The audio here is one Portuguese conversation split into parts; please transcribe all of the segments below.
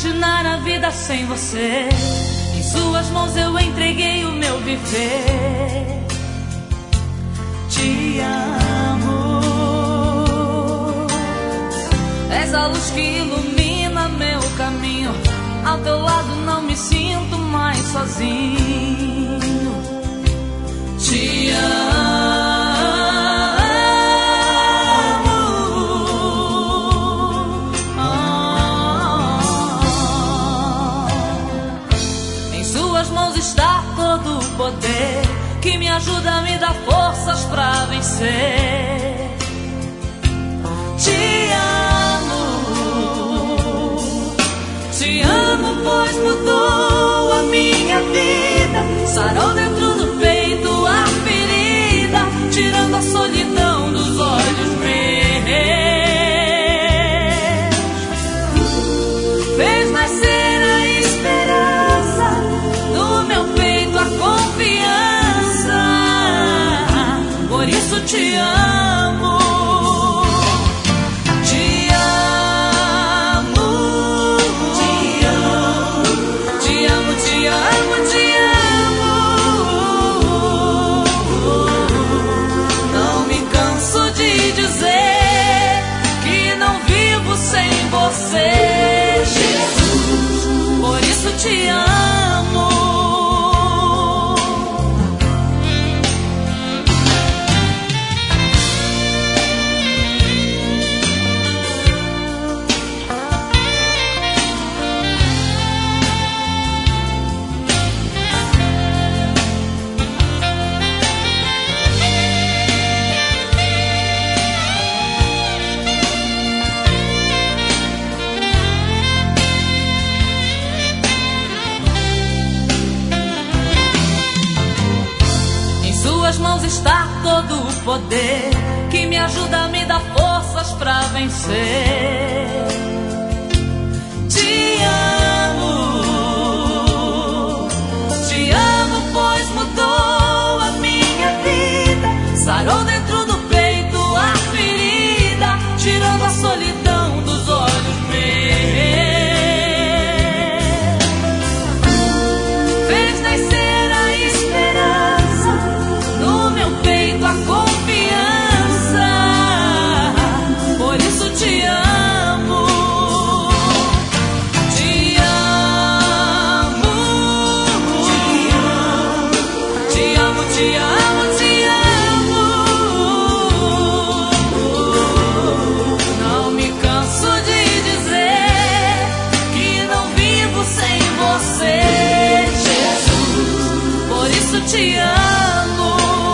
imaginar a vida sem você. Em suas mãos eu entreguei o meu viver. Te amo. És a luz que ilumina meu caminho. Ao teu lado não me sinto mais sozinho. Te amo. Em suas mãos está todo o poder que me ajuda a me dar forças pra vencer. Te amo, pois mudou a minha vida. Sarou dentro do peito a ferida, tirando a solidão dos olhos meus. Fez nascer a esperança, no meu peito a confiança. Por isso te amo. Jesus, por isso te amo. Mãos está todo o poder que me ajuda a me dar forças pra vencer. Te amo, pois mudou a minha vida. Sarou dentro do peito a ferida, tirando a solidão dos olhos meus. Fez nascer a esperança, no meu peito a confiança. Por isso te amo. Te amo. Te amo, te amo, te amo. Não me canso de dizer que não vivo sem você, Jesus. Por isso te amo.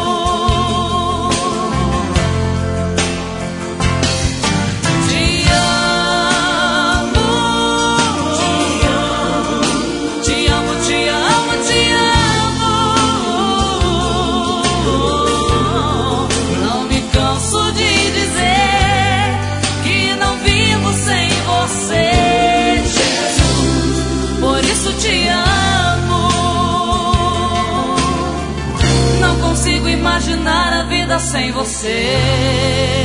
Te amo. Não consigo imaginar a vida sem você.